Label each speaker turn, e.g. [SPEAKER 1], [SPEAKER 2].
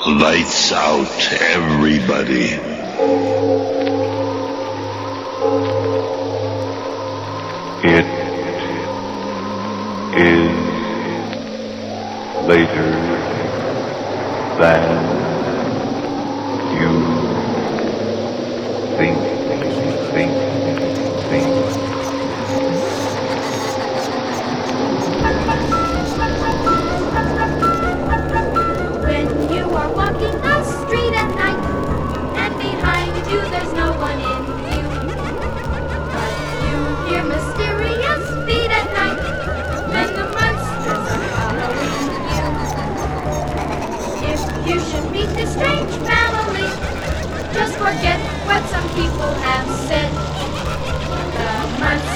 [SPEAKER 1] Lights out, everybody.
[SPEAKER 2] It is later than you think.
[SPEAKER 3] When you are walking the street at night, and behind you there's no one in view, but you hear mysterious feet at night, then the monsters are following you. If you should meet this strange family, just forget what some people have said. The monsters